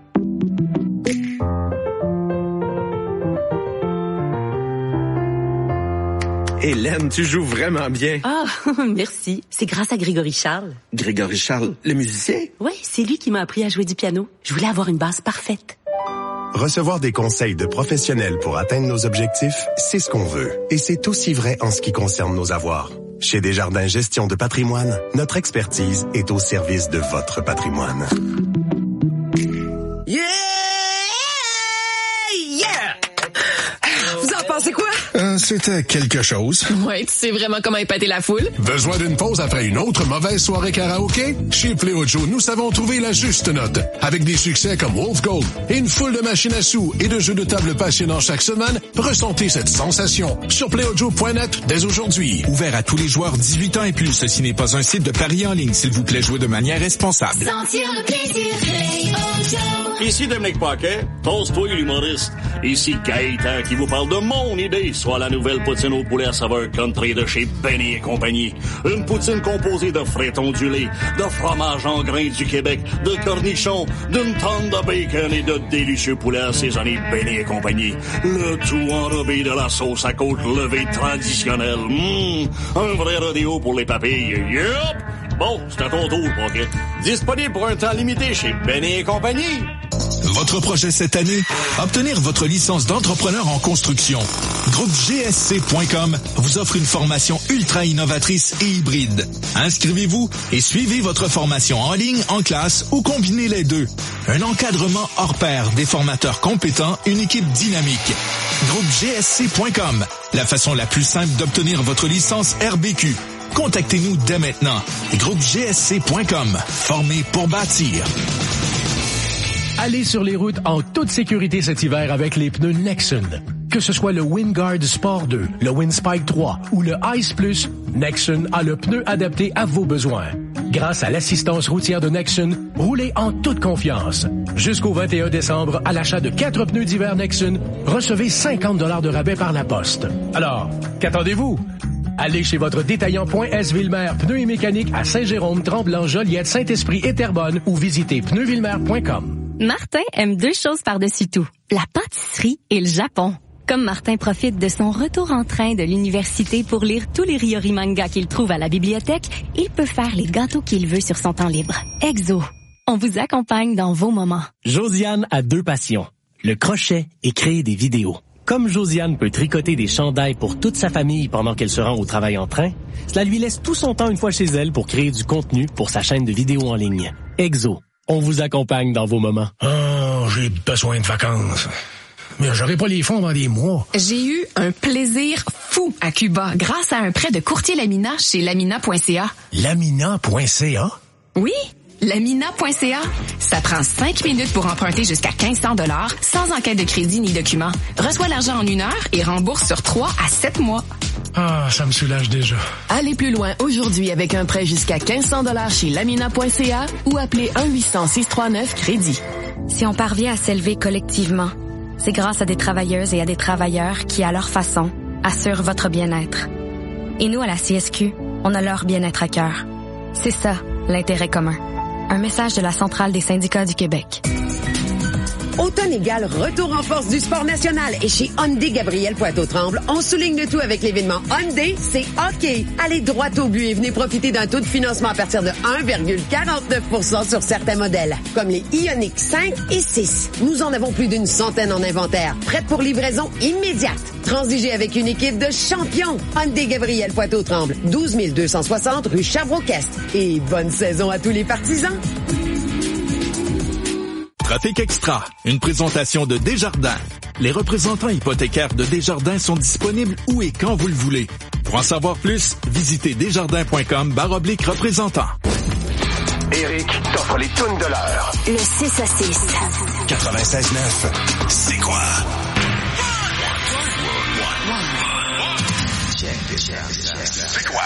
Speaker 23: Hélène, tu joues vraiment bien.
Speaker 24: Ah, merci. C'est grâce à Grégory Charles.
Speaker 23: Grégory Charles, le musicien?
Speaker 24: Oui, c'est lui qui m'a appris à jouer du piano. Je voulais avoir une base parfaite.
Speaker 7: Recevoir des conseils de professionnels pour atteindre nos objectifs, c'est ce qu'on veut. Et c'est aussi vrai en ce qui concerne nos avoirs. Chez Desjardins Gestion de patrimoine, notre expertise est au service de votre patrimoine.
Speaker 24: Yeah! Yeah! Vous en pensez quoi?
Speaker 7: C'était quelque chose.
Speaker 24: Ouais, tu sais vraiment comment épater la foule.
Speaker 7: Besoin d'une pause après une autre mauvaise soirée karaoké? Chez Pléo Joe, nous savons trouver la juste note. Avec des succès comme Wolf Gold et une foule de machines à sous et de jeux de table passionnants chaque semaine, ressentez cette sensation sur pléojoe.net dès aujourd'hui.
Speaker 25: Ouvert à tous les joueurs 18 ans et plus. Ceci n'est pas un site de paris en ligne. S'il vous plaît, jouez de manière responsable.
Speaker 10: Sentir le plaisir, Pléo Joe.
Speaker 26: Ici Dominique Paquet, toast-toi l'humoriste. Ici Gaëtan qui vous parle de mon idée, soit la nouvelle poutine au poulet à saveur country de chez Benny et compagnie. Une poutine composée de frites ondulées, de fromage en grains du Québec, de cornichons, d'une tonne de bacon et de délicieux poulets assaisonnés Benny et compagnie. Le tout enrobé de la sauce à côte levée traditionnelle. Un vrai rodéo pour les papilles. Yup! Bon, c'est à ton tour, Paquet. Disponible pour un temps limité chez Benny et compagnie.
Speaker 25: Votre projet cette année? Obtenir votre licence d'entrepreneur en construction. Groupe GSC.com vous offre une formation ultra innovatrice et hybride. Inscrivez-vous et suivez votre formation en ligne, en classe ou combinez les deux. Un encadrement hors pair, des formateurs compétents, une équipe dynamique. Groupe GSC.com, la façon la plus simple d'obtenir votre licence RBQ. Contactez-nous dès maintenant. Groupe GSC.com, formé pour bâtir.
Speaker 27: Allez sur les routes en toute sécurité cet hiver avec les pneus Nexen. Que ce soit le Winguard Sport 2, le Winspike 3 ou le Ice Plus, Nexen a le pneu adapté à vos besoins. Grâce à l'assistance routière de Nexen, roulez en toute confiance. Jusqu'au 21 décembre, à l'achat de 4 pneus d'hiver Nexen, recevez 50 $ de rabais par la poste. Alors, qu'attendez-vous? Allez chez votre détaillant .S Ville-Mer Pneus et Mécanique à Saint-Jérôme, Tremblant, Joliette, Saint-Esprit et Terrebonne ou visitez pneusvillemer.com.
Speaker 28: Martin aime deux choses par-dessus tout, la pâtisserie et le Japon. Comme Martin profite de son retour en train de l'université pour lire tous les Ryori mangas qu'il trouve à la bibliothèque, il peut faire les gâteaux qu'il veut sur son temps libre. Exo, on vous accompagne dans vos moments.
Speaker 29: Josiane a deux passions, le crochet et créer des vidéos. Comme Josiane peut tricoter des chandails pour toute sa famille pendant qu'elle se rend au travail en train, cela lui laisse tout son temps une fois chez elle pour créer du contenu pour sa chaîne de vidéos en ligne. Exo, on vous accompagne dans vos moments.
Speaker 27: Oh, j'ai besoin de vacances. Mais j'aurai pas les fonds dans des mois.
Speaker 6: J'ai eu un plaisir fou à Cuba grâce à un prêt de courtier Lamina chez Lamina.ca.
Speaker 27: Lamina.ca?
Speaker 6: Oui, Lamina.ca. Ça prend 5 minutes pour emprunter jusqu'à 1500 $ sans enquête de crédit ni document. Reçois l'argent en 1 heure et rembourse sur 3 à 7 mois.
Speaker 27: Ah, ça me soulage déjà.
Speaker 30: Allez plus loin aujourd'hui avec un prêt jusqu'à 1500 $ chez Lamina.ca ou appelez 1-800-639-crédit.
Speaker 28: Si on parvient à s'élever collectivement, c'est grâce à des travailleuses et à des travailleurs qui, à leur façon, assurent votre bien-être. Et nous, à la CSQ, on a leur bien-être à cœur. C'est ça, l'intérêt commun. Un message de la Centrale des syndicats du Québec.
Speaker 1: Automne égale retour en force du sport national. Et chez Hyundai Gabriel Poitou-Tremble, on souligne le tout avec l'événement Hyundai, c'est hockey. Allez droit au but et venez profiter d'un taux de financement à partir de 1,49% sur certains modèles, comme les Ioniq 5 et 6. Nous en avons plus d'une centaine en inventaire, prêtes pour livraison immédiate. Transigez avec une équipe de champions. Hyundai Gabriel Poitou-Tremble, 12 260 rue Sherbrooke-Est. Et bonne saison à tous les partisans.
Speaker 25: Trafic Extra, une présentation de Desjardins. Les représentants hypothécaires de Desjardins sont disponibles où et quand vous le voulez. Pour en savoir plus, visitez desjardins.com/représentant.
Speaker 2: Éric t'offre les tunes de l'heure.
Speaker 28: Le 6 à 6.
Speaker 2: 96.9. C'est quoi? C'est quoi?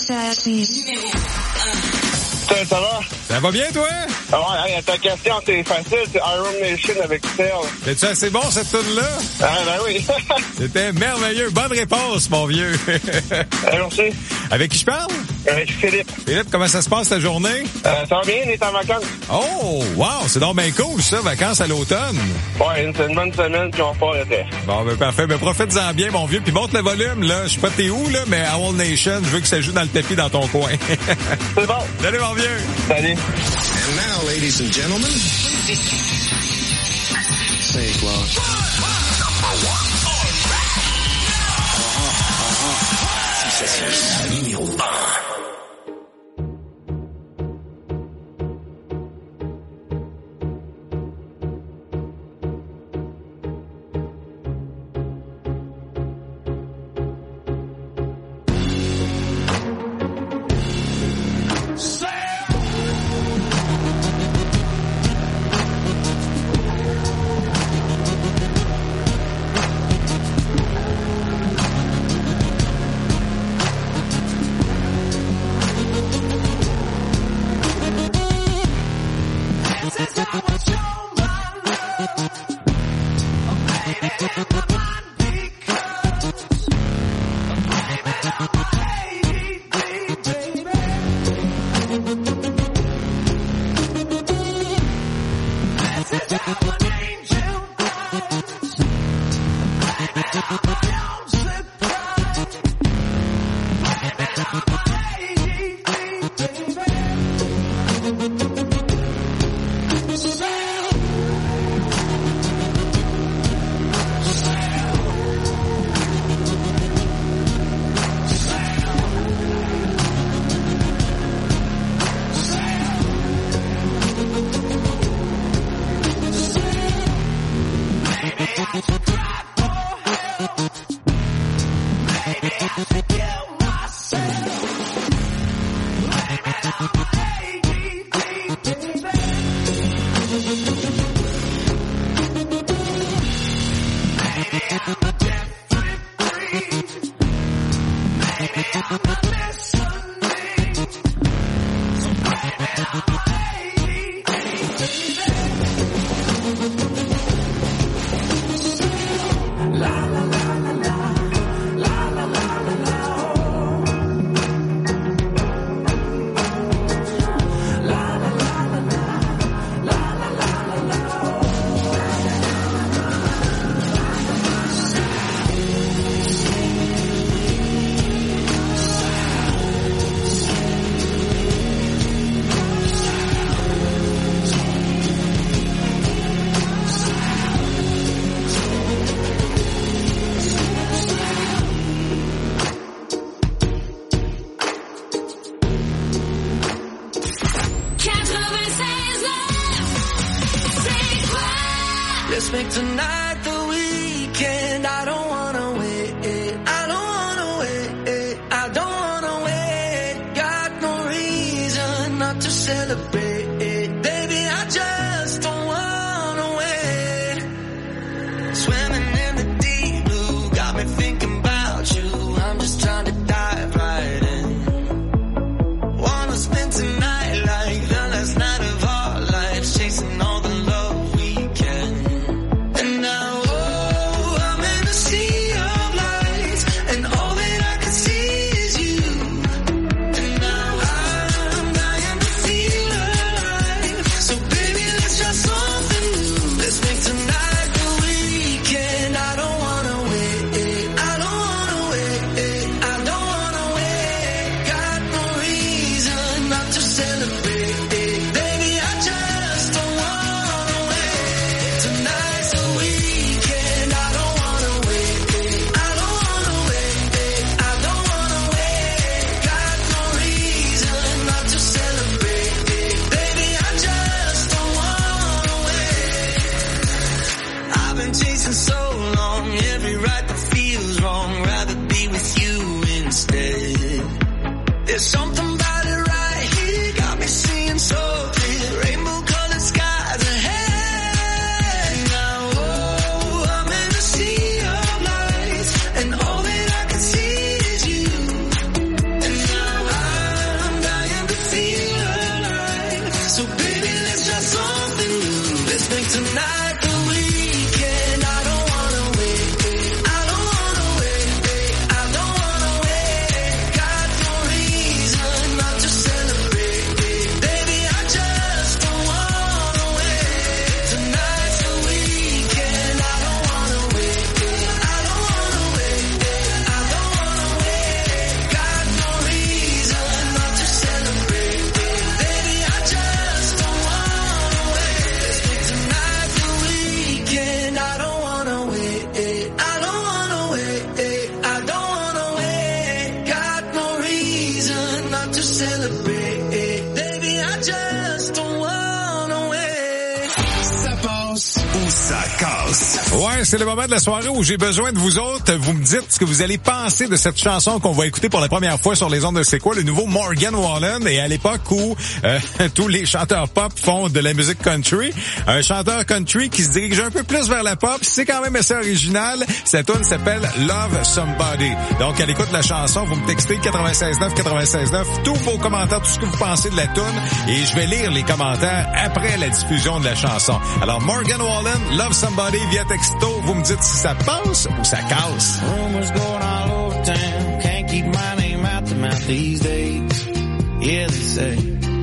Speaker 3: Ça va?
Speaker 8: Ça va bien, toi?
Speaker 3: Ah ouais, ta question, c'est facile. C'est Iron Nation avec Cell.
Speaker 8: C'est-tu assez bon, cette tune-là?
Speaker 3: Ah, ben oui.
Speaker 8: C'était merveilleux. Bonne réponse, mon vieux.
Speaker 3: Merci.
Speaker 8: Avec qui je parle?
Speaker 3: Avec Philippe.
Speaker 8: Philippe, comment ça se passe ta journée?
Speaker 3: Ça va bien, on est en vacances.
Speaker 8: Oh, wow, c'est donc bien cool, ça, vacances à l'automne.
Speaker 3: Ouais, c'est une bonne semaine, puis on repart l'été.
Speaker 8: Bon, ben parfait. Ben profites-en bien, mon vieux, puis monte le volume, là. Je sais pas t'es où, là, mais Owl Nation, je veux que ça joue dans le tapis dans ton coin.
Speaker 3: C'est bon.
Speaker 8: Salut, mon vieux.
Speaker 3: Salut.
Speaker 2: And now, ladies and gentlemen, say quoi? Numéro 1.
Speaker 15: Let's make tonight the weekend. I don't wanna wait. I don't wanna wait. I don't wanna wait. Got no reason not to celebrate. Baby, I just don't wanna wait. Swimming in the deep blue, got me thinking about you. I'm just trying to dive right in. Wanna spend tonight like the last night of our lives, chasing all the love we can. And now, oh, I'm in a sea of lights, and all that I can see is you. And now I'm dying to feel celebrate. Baby, I just don't wanna wait. Ça passe ou ça casse.
Speaker 8: Ouais, c'est le moment de la soirée où j'ai besoin de vous autres. Vous me dites ce que vous allez penser de cette chanson qu'on va écouter pour la première fois sur les ondes de C'est quoi, le nouveau Morgan Wallen. Et à l'époque où tous les chanteurs pop font de la musique country, un chanteur country qui se dirige un peu plus vers la pop, c'est quand même assez original. Cette tune s'appelle Love Somebody. Donc, à l'écoute de la chanson, vous me textez 96.9, tous vos commentaires, tout ce que vous pensez de la tune, et je vais lire les commentaires après la diffusion de la chanson. Alors, Morgan Wallen, Love Somebody via texto, vous me dites si ça passe ou ça casse.
Speaker 15: Rumors going all over town. Can't keep my name out the mouth these days. Yeah, they say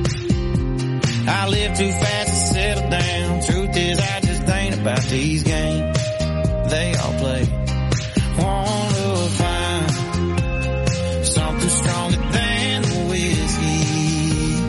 Speaker 15: I live too fast to settle down. Truth is, I just ain't about these games they all play. Wanna find something stronger than the whiskey.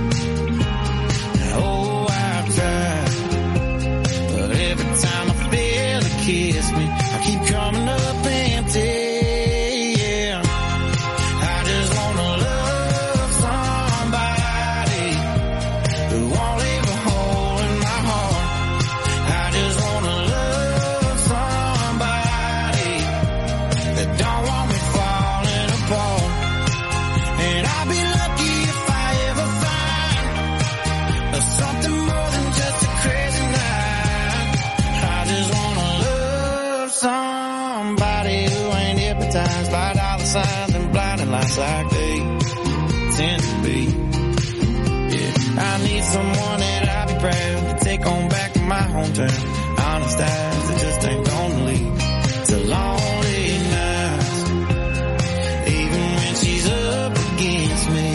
Speaker 15: Oh, I've tried, but every time I feel it kiss me, I keep coming up empty. Yeah, I just wanna love somebody who won't leave a hole in my heart. I just wanna love somebody that don't want me falling apart. And I'll be lucky if I ever find something more than just a crazy night. I just wanna love somebody who ain't hypnotized by dollar signs and blinding lights like they tend to be. Yeah, I need someone that I'll be proud to take on back to my hometown. Honest eyes that just ain't gonna leave to lonely nights. Even when she's up against me,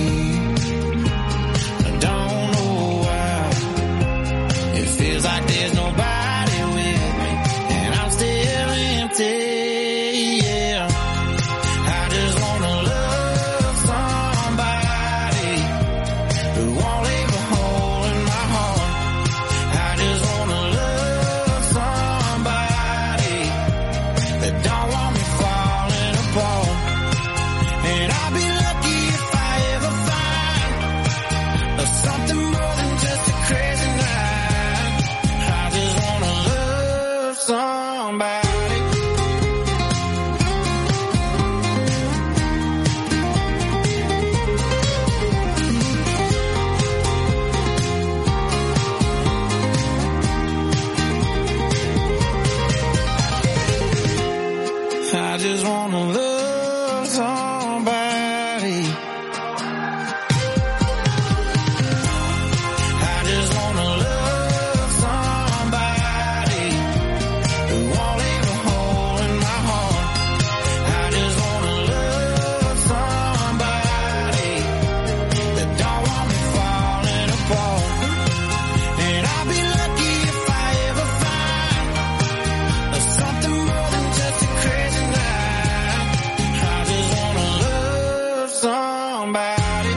Speaker 15: I don't know why. It feels like there's nobody with me, and I'm still empty. Yeah, I just wanna love somebody who won't leave a hole in my heart. I just wanna love somebody that don't want me falling apart. And I'll be lucky if I ever find something more than just a crazy night. I just wanna love somebody. I just wanna love somebody. I just wanna love somebody who won't leave a hole in my heart. I just wanna love somebody that don't want me falling apart. And I'll be lucky if I ever find something more than just a crazy night. I just wanna love somebody.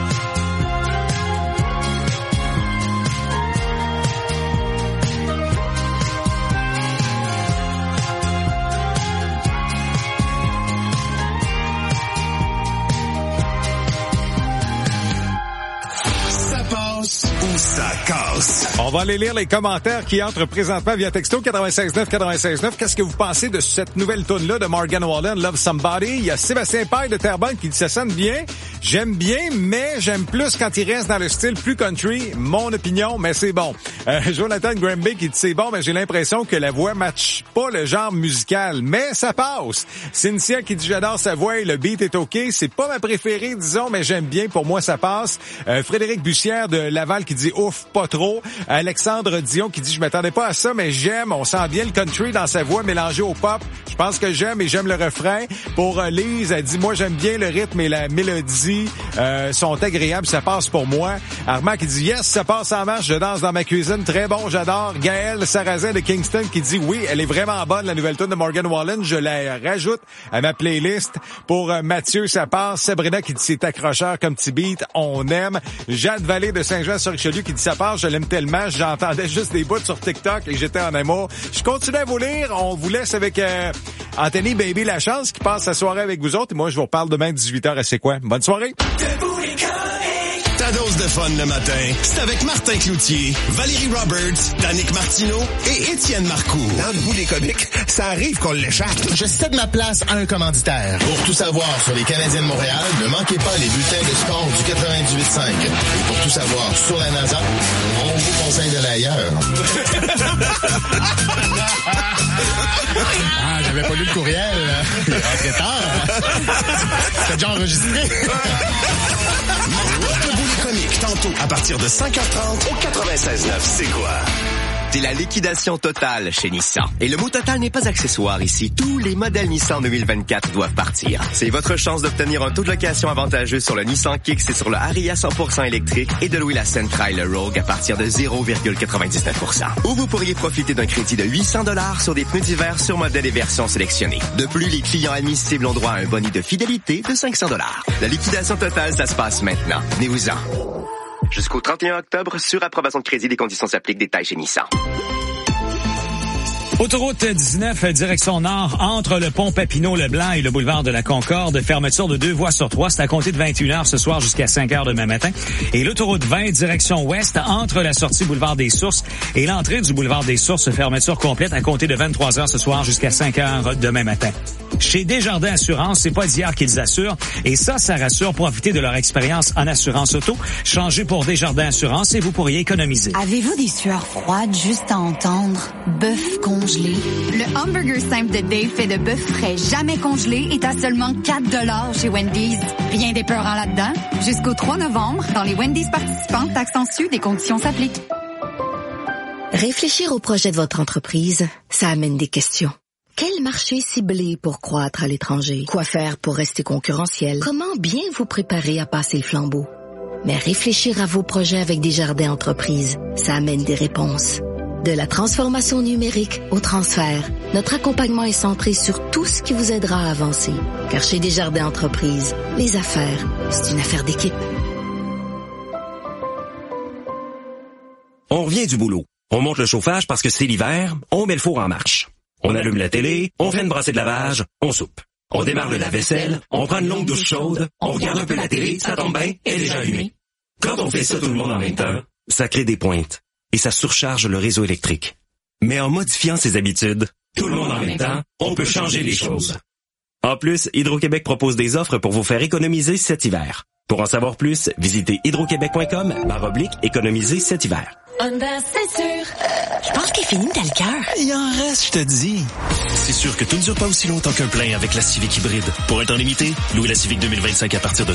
Speaker 2: Ça passe ou ça casse.
Speaker 8: On va aller lire les commentaires qui entrent présentement via texto 96.9. Qu'est-ce que vous pensez de cette nouvelle tune-là de Morgan Wallen, Love Somebody? Il y a Sébastien Paille de Terrebonne qui dit ça sonne bien. J'aime bien, mais j'aime plus quand il reste dans le style plus country. Mon opinion, mais c'est bon. Jonathan Granby qui dit c'est bon, mais j'ai l'impression que la voix matche pas le genre musical, mais ça passe. Cynthia qui dit j'adore sa voix et le beat est OK. C'est pas ma préférée, disons, mais j'aime bien. Pour moi, ça passe. Frédéric Bussière de Laval qui dit ouf, pas trop. Alexandre Dion qui dit je m'attendais pas à ça, mais j'aime. On sent bien le country dans sa voix mélangée au pop. Je pense que j'aime et j'aime le refrain. Pour Lise, elle dit moi j'aime bien le rythme et la mélodie sont agréables, ça passe pour moi. Armand qui dit yes, ça passe en marche, je danse dans ma cuisine, très bon, j'adore. Gaël Sarrazin de Kingston qui dit oui, elle est vraiment bonne la nouvelle tune de Morgan Wallen, je la rajoute à ma playlist. Pour Mathieu, ça passe. Sabrina qui dit c'est accrocheur comme petit beat, on aime. Jade Vallée de Saint-Jean-sur-Richelieu qui dit ça passe, je l'aime tellement, j'entendais juste des bouts sur TikTok et j'étais en amour. Je continue à vous lire, on vous laisse avec Anthony Baby Lachance qui passe sa soirée avec vous autres et moi je vous reparle demain 18h à C'est quoi. Bonne soirée.
Speaker 15: Debout les corps.
Speaker 4: de fun le matin. C'est avec Martin Cloutier, Valérie Roberts, Danick Martineau et Étienne Marcoux.
Speaker 5: Dans le bout des comiques, ça arrive qu'on l'échappe. Je cède ma place à un commanditaire. Pour tout savoir sur les Canadiens de Montréal, ne manquez pas les bulletins de sport du 98.5. Et pour tout savoir sur la NASA, on vous conseille d'aller ailleurs. Ah, j'avais pas lu le courriel. Il est rentré tard. C'est déjà enregistré.
Speaker 4: Debout les comiques, tantôt, à partir de 5h30 au 96.9. C'est quoi?
Speaker 9: C'est la liquidation totale chez Nissan. Et le mot total n'est pas accessoire ici. Tous les modèles Nissan 2024 doivent partir. C'est votre chance d'obtenir un taux de location avantageux sur le Nissan Kicks et sur le Ariya 100% électrique et de louer la Sentra et le Rogue à partir de 0,99%. Ou vous pourriez profiter d'un crédit de 800 $ sur des pneus d'hiver sur modèle et versions sélectionnées. De plus, les clients admissibles ont droit à un bonus de fidélité de 500 $. La liquidation totale, ça se passe maintenant. Venez-vous-en. Jusqu'au 31 octobre, sur approbation de crédit, les conditions s'appliquent. Détails chez Nissan.
Speaker 11: Autoroute 19, direction nord, entre le pont Papineau-Leblanc et le boulevard de la Concorde. Fermeture de 2 voies sur 3. C'est à compter de 21h ce soir jusqu'à 5h demain matin. Et l'autoroute 20, direction ouest, entre la sortie boulevard des Sources et l'entrée du boulevard des Sources. Fermeture complète à compter de 23h ce soir jusqu'à 5h demain matin. Chez Desjardins Assurance, c'est pas d'hier qu'ils assurent. Et ça rassure. Profitez de leur expérience en assurance auto. Changez pour Desjardins Assurance et vous pourriez économiser.
Speaker 12: Avez-vous des sueurs froides juste à entendre? Bœuf congelé. Le hamburger simple de Dave fait de bœuf frais jamais congelé est à seulement 4$ chez Wendy's. Rien d'épeurant là-dedans. Jusqu'au 3 novembre, dans les Wendy's participants, taxes en sus, des conditions s'appliquent.
Speaker 13: Réfléchir au projet de votre entreprise, ça amène des questions. Quel marché cibler pour croître à l'étranger? Quoi faire pour rester concurrentiel? Comment bien vous préparer à passer le flambeau? Mais réfléchir à vos projets avec Desjardins Entreprises, ça amène des réponses. De la transformation numérique au transfert, notre accompagnement est centré sur tout ce qui vous aidera à avancer. Car chez Desjardins Entreprises, les affaires, c'est une affaire d'équipe.
Speaker 14: On revient du boulot. On monte le chauffage parce que c'est l'hiver, on met le four en marche. On allume la télé, on fait une brassée de lavage, on soupe. On démarre le lave-vaisselle, on prend une longue douche chaude, on regarde un peu la télé, ça tombe bien, elle est déjà allumée. Quand on fait ça tout le monde en même temps, ça crée des pointes et ça surcharge le réseau électrique. Mais en modifiant ses habitudes, tout le monde en même temps, on peut changer les choses. En plus, Hydro-Québec propose des offres pour vous faire économiser cet hiver. Pour en savoir plus, visitez hydroquebec.com/économiser cet hiver.
Speaker 28: Honda, c'est sûr. Je pense qu'il finit dans le cœur.
Speaker 4: Il en reste, je te dis. C'est sûr que tout ne dure pas aussi longtemps qu'un plein avec la Civic hybride. Pour un temps limité, louez la Civic 2025 à partir de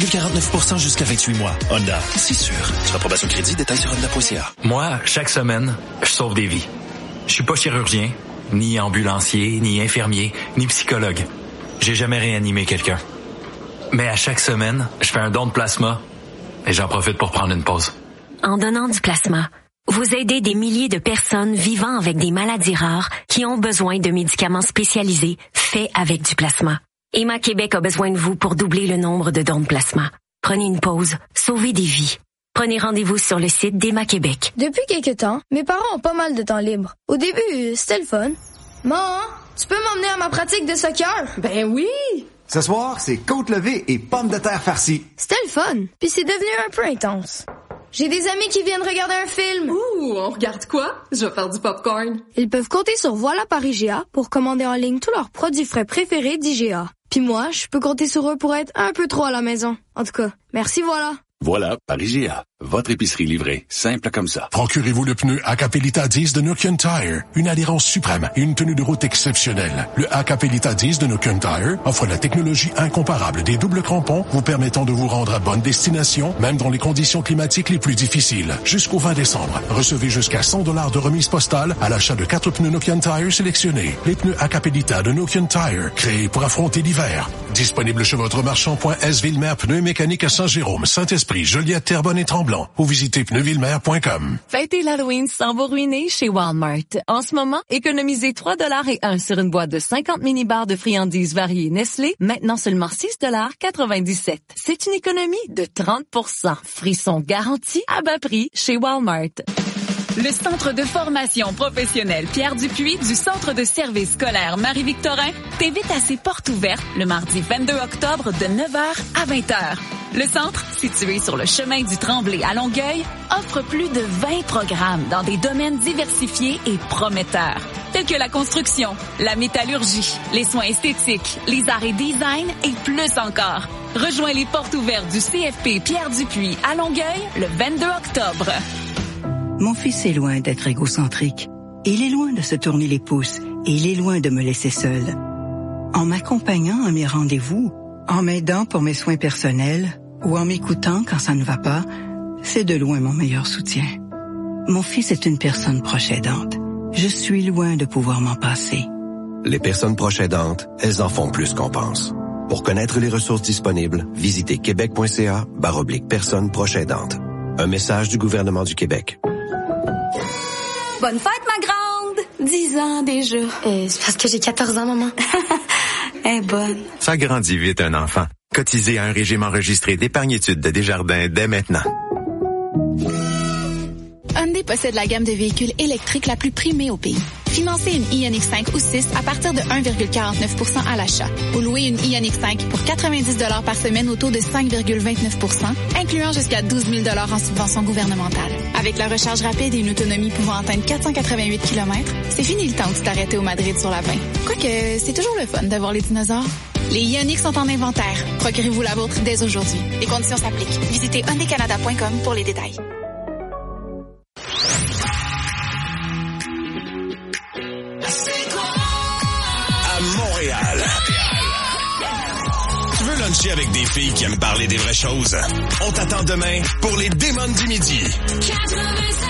Speaker 4: 3,49% jusqu'à 28 mois. Honda, c'est sûr. Sur approbation de crédit, détails sur honda.ca.
Speaker 16: Moi, chaque semaine, je sauve des vies. Je suis pas chirurgien, ni ambulancier, ni infirmier, ni psychologue. J'ai jamais réanimé quelqu'un. Mais à chaque semaine, je fais un don de plasma et j'en profite pour prendre une pause.
Speaker 28: En donnant du plasma, vous aidez des milliers de personnes vivant avec des maladies rares qui ont besoin de médicaments spécialisés faits avec du plasma. Emma Québec a besoin de vous pour doubler le nombre de dons de plasma. Prenez une pause, sauvez des vies. Prenez rendez-vous sur le site d'Emma Québec.
Speaker 17: Depuis quelques temps, mes parents ont pas mal de temps libre. Au début, c'était le fun. Maman, tu peux m'emmener à ma pratique de soccer?
Speaker 18: Ben oui! Ce soir, c'est côte levée et pommes de terre farcies.
Speaker 17: C'était le fun, puis c'est devenu un peu intense. J'ai des amis qui viennent regarder un film.
Speaker 18: Ouh, on regarde quoi? Je vais faire du popcorn.
Speaker 17: Ils peuvent compter sur Voilà par IGA pour commander en ligne tous leurs produits frais préférés d'IGA. Puis moi, je peux compter sur eux pour être un peu trop à la maison. En tout cas, merci Voilà.
Speaker 31: Voilà par IGA. Votre épicerie livrée, simple comme ça.
Speaker 7: Procurez-vous le pneu Acapelita 10 de Nokian Tire. Une adhérence suprême et une tenue de route exceptionnelle. Le Acapelita 10 de Nokian Tire offre la technologie incomparable des doubles crampons vous permettant de vous rendre à bonne destination, même dans les conditions climatiques les plus difficiles. Jusqu'au 20 décembre, recevez jusqu'à $100 de remise postale à l'achat de 4 pneus Nokian Tire sélectionnés. Les pneus Acapelita de Nokian Tire, créés pour affronter l'hiver. Disponible chez votre marchand.s Villemer Pneus Mécaniques à Saint-Jérôme, Saint-Esprit, Joliette, Terrebonne et Tremblant. Ou visitez pneusvillemer.com.
Speaker 32: Fêtez l'Halloween sans vous ruiner chez Walmart. En ce moment, économisez 3,01 sur une boîte de 50 mini-bars de friandises variées Nestlé, maintenant seulement 6,97 $. C'est une économie de 30%. Frisson garanti à bas prix chez Walmart.
Speaker 33: Le Centre de formation professionnelle Pierre Dupuis du Centre de services scolaires Marie-Victorin t'invite à ses portes ouvertes le mardi 22 octobre de 9h à 20h. Le centre, situé sur le chemin du Tremblay à Longueuil, offre plus de 20 programmes dans des domaines diversifiés et prometteurs, tels que la construction, la métallurgie, les soins esthétiques, les arts et design et plus encore. Rejoins les portes ouvertes du CFP Pierre Dupuis à Longueuil le 22 octobre.
Speaker 1: Mon fils est loin d'être égocentrique. Il est loin de se tourner les pouces et il est loin de me laisser seul. En m'accompagnant à mes rendez-vous, en m'aidant pour mes soins personnels ou en m'écoutant quand ça ne va pas, c'est de loin mon meilleur soutien. Mon fils est une personne proche aidante. Je suis loin de pouvoir m'en passer.
Speaker 6: Les personnes proches aidantes, elles en font plus qu'on pense. Pour connaître les ressources disponibles, visitez québec.ca/personnes proches aidantes. Un message du gouvernement du Québec.
Speaker 12: Bonne fête, ma grande! 10 ans déjà. C'est parce que j'ai 14 ans, maman. Elle est bonne.
Speaker 10: Ça grandit vite, un enfant. Cotisez à un régime enregistré d'épargne-études de Desjardins dès maintenant.
Speaker 33: Hyundai possède la gamme de véhicules électriques la plus primée au pays. Financez une Ioniq 5 ou 6 à partir de 1,49% à l'achat. Ou louez une Ioniq 5 pour 90 $ par semaine au taux de 5,29%, incluant jusqu'à 12 000 $ en subvention gouvernementale. Avec la recharge rapide et une autonomie pouvant atteindre 488 km, c'est fini le temps de t'arrêter au Madrid sur la 20. Quoique, c'est toujours le fun d'avoir les dinosaures. Les Ioniq sont en inventaire. Procurez-vous la vôtre dès aujourd'hui. Les conditions s'appliquent. Visitez hyundaicanada.com pour les détails.
Speaker 19: Montréal. Tu veux luncher avec des filles qui aiment parler des vraies choses? On t'attend demain pour les Démons du Midi. 96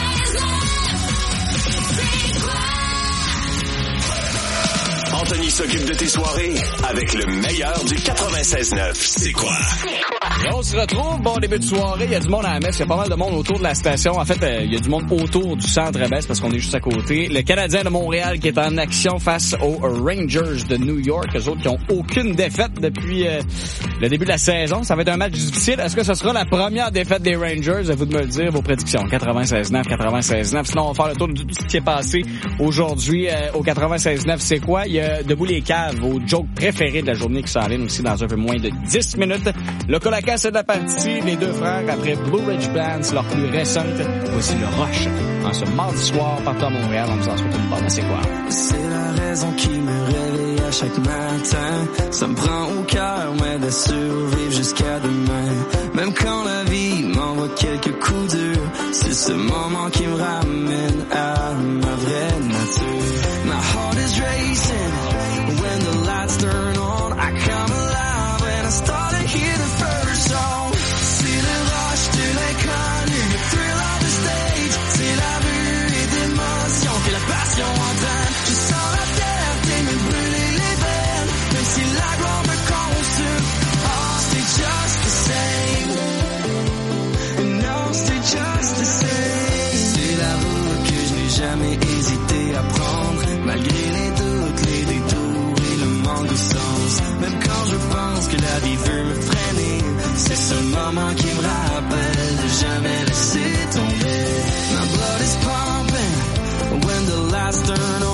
Speaker 19: Anthony s'occupe de tes soirées avec le meilleur du 96.9. C'est quoi?
Speaker 20: Et on se retrouve, bon début de soirée, il y a du monde à la messe, il y a pas mal de monde autour de la station. En fait, il y a du monde autour du centre Best parce qu'on est juste à côté. Le Canadien de Montréal qui est en action face aux Rangers de New York, eux autres qui ont aucune défaite depuis le début de la saison. Ça va être un match difficile. Est-ce que ce sera la première défaite des Rangers? À vous de me le dire, vos prédictions. 96.9, 96.9. Sinon, on va faire le tour de tout ce qui est passé aujourd'hui au 96.9. C'est quoi? Il y a Debout les caves, au joke préféré de la journée qui s'enligne aussi dans un peu moins de 10 minutes. Le Colaca, c'est de la partie. Les deux frères, après Blue Ridge Band, c'est leur plus récente. Voici le Rush. En ce mardi soir, partout à Montréal, on vous en souhaite une bonne. C'est quoi?
Speaker 15: C'est la raison qui me réveille à chaque matin. Ça me prend au cœur, mais de survivre jusqu'à demain. Même quand la vie m'envoie quelques coups durs, c'est ce moment qui me ramène à ma vraie nature. My heart is racing when the lights turn on. I come alive when I start to hear the first song. C'est le rush de l'inconnu, le thrill of the stage. C'est la vue et d'émotion que la passion entraîne. Je sens la terre me brûler les veines, même si la gloire me consume. Oh, c'est just the same. No, c'est just the same. C'est la route que je n'ai jamais hésité à prendre, malgré les doutes, les détours et le manque de sens. Même quand je pense que la vie veut me freiner, c'est ce moment qui me rappelle de jamais laisser tomber. My blood is pumping when the lights turn on.